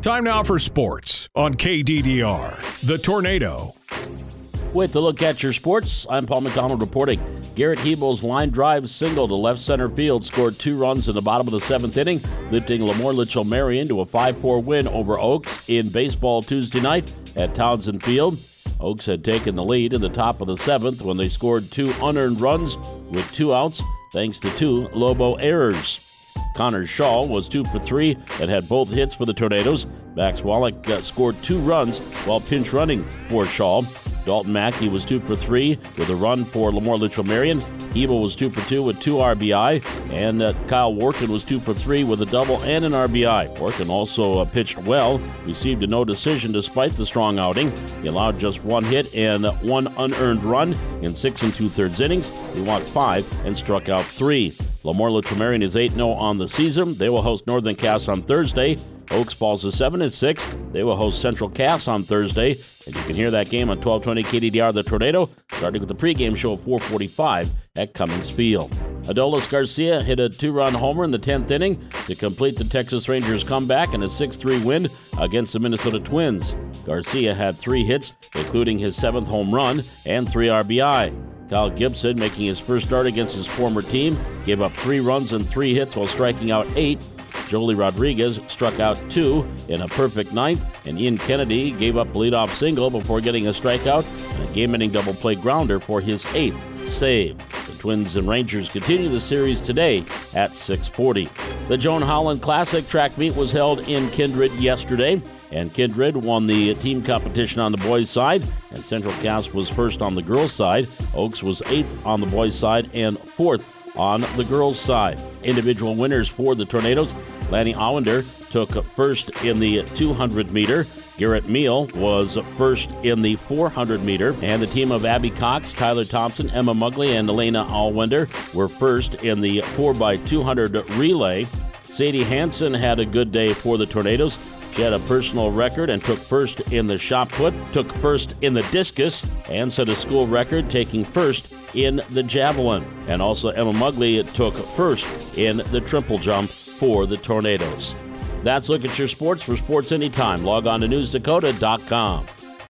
Time now for sports on KDDR. The Tornado. With a look at your sports, I'm Paul McDonald reporting. Garrett Hebel's line drive single to left center field scored 2 runs in the bottom of the 7th inning, lifting Lemoore Litchell Marion to a 5-4 win over Oaks in baseball Tuesday night at Townsend Field. Oaks had taken the lead in the top of the 7th when they scored 2 unearned runs with 2 outs thanks to 2 Lobo errors. Connor Shaw was 2 for 3 and had both hits for the Tornadoes. Max Wallach scored 2 runs while pinch running for Shaw. Dalton Mackey was 2 for 3 with a run for Lemoore Litchell Marion. Hebel was 2 for 2 with 2 RBI, and Kyle Workin was 2 for 3 with a double and an RBI. Workin also pitched well, received a no decision despite the strong outing. He allowed just 1 hit and 1 unearned run in 6 2/3 innings. He walked 5 and struck out 3. Lemoore Litchell Marion is 8-0 on the season. They will host Northern Cass on Thursday. Oaks falls to 7-6. They will host Central Cass on Thursday. And you can hear that game on 1220 KDDR The Tornado, starting with the pregame show at 4:45 at Cummings Field. Adolis Garcia hit a 2-run homer in the 10th inning to complete the Texas Rangers' comeback in a 6-3 win against the Minnesota Twins. Garcia had 3 hits, including his 7th home run and 3 RBI. Kyle Gibson, making his first start against his former team, gave up 3 runs and 3 hits while striking out 8. Joely Rodriguez struck out 2 in a perfect 9th, and Ian Kennedy gave up a leadoff single before getting a strikeout and a game-ending double play grounder for his 8th save. The Twins and Rangers continue the series today at 6:40. The Joan Holland Classic track meet was held in Kindred yesterday, and Kindred won the team competition on the boys' side, and Central Cass was first on the girls' side. Oaks was 8th on the boys' side and 4th on the girls' side. Individual winners for the Tornadoes: Lanny Allender took first in the 200-meter. Garrett Meal was first in the 400-meter. And the team of Abby Cox, Tyler Thompson, Emma Mugley, and Elena Allwender were first in the 4x200 relay. Sadie Hansen had a good day for the Tornadoes. She had a personal record and took first in the shot put, took first in the discus, and set a school record taking first in the javelin. And also Emma Mugley took first in the triple jump for the Tornadoes. That's Look at Your Sports. For Sports Anytime, log on to newsdakota.com.